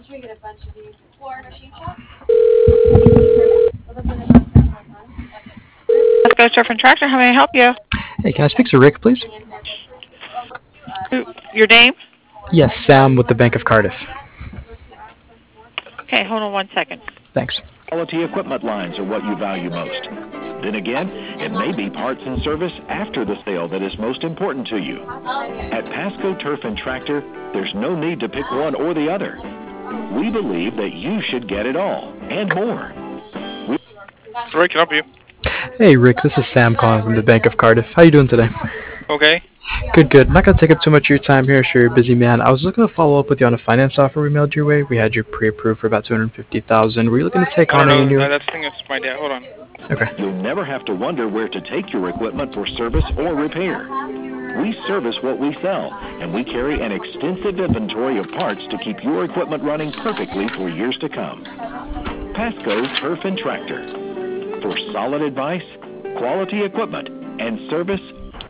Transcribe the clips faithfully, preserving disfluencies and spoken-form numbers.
Pasco Turf and Tractor, how may I help you? Hey, can I speak to Rick, please? Who, your name? Yes, Sam with the Bank of Cardiff. Okay, hold on one second. Thanks. Quality equipment lines are what you value most. Then again, it may be parts and service after the sale that is most important to you. At Pasco Turf and Tractor, there's no need to pick one or the other. We believe that you should get it all, and more. We Rick, can I help you? Hey, Rick, this is Sam calling from the Bank of Cardiff. How you doing today? Okay. Good, good. Not gonna take up too much of your time here. Sure, you're a busy man. I was looking to follow up with you on a finance offer we mailed your way. We had you pre-approved for about two hundred fifty thousand dollars. Were you looking to take I on don't any know. new? Uh, that's the thing is my dad. Hold on. Okay. You'll never have to wonder where to take your equipment for service or repair. We service what we sell, and we carry an extensive inventory of parts to keep your equipment running perfectly for years to come. Pasco Turf and Tractor. For solid advice, quality equipment, and service.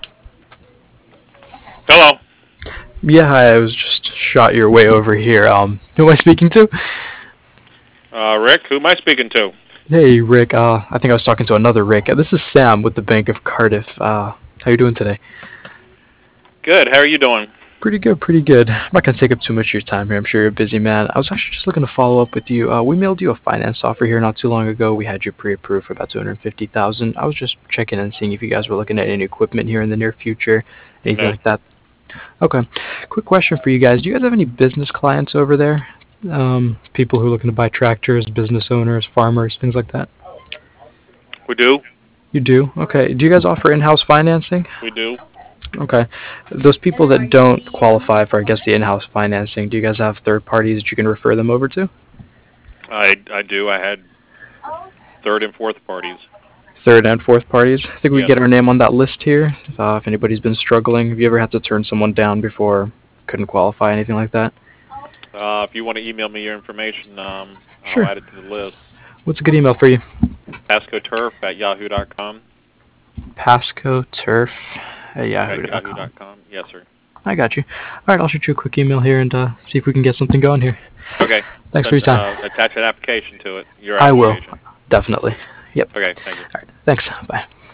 Hello. Yeah, hi. I was just shot your way over here. Um, who am I speaking to? Uh, Rick, who am I speaking to? Hey, Rick. Uh, I think I was talking to another Rick. Uh, this is Sam with the Bank of Cardiff. Uh, how you doing today? Good. How are you doing? Pretty good, pretty good. I'm not going to take up too much of your time here. I'm sure you're a busy man. I was actually just looking to follow up with you. Uh, we mailed you a finance offer here not too long ago. We had you pre-approved for about two hundred fifty thousand dollars. I was just checking and seeing if you guys were looking at any equipment here in the near future, anything No. like that. Okay. Quick question for you guys. Do you guys have any business clients over there? Um, people who are looking to buy tractors, business owners, farmers, things like that? We do. You do? Okay. Do you guys offer in-house financing? We do. Okay. Those people that don't qualify for, I guess, the in-house financing, do you guys have third parties that you can refer them over to? I I do. I had third and fourth parties. Third and fourth parties? I think we Yes. get our name on that list here. Uh, if anybody's been struggling, have you ever had to turn someone down before, couldn't qualify, anything like that? Uh, if you want to email me your information, um, Sure. I'll add it to the list. What's a good email for you? PascoTurf at yahoo dot com. Pasco Turf at At yahoo dot yahoo com. dot com. Yes, sir. I got you. All right, I'll shoot you a quick email here and uh, see if we can get something going here. Okay. Thanks for your time. Uh, attach an application to it. Your I will. application. Definitely. Yep. Okay. Thank you. All right. Thanks. Bye.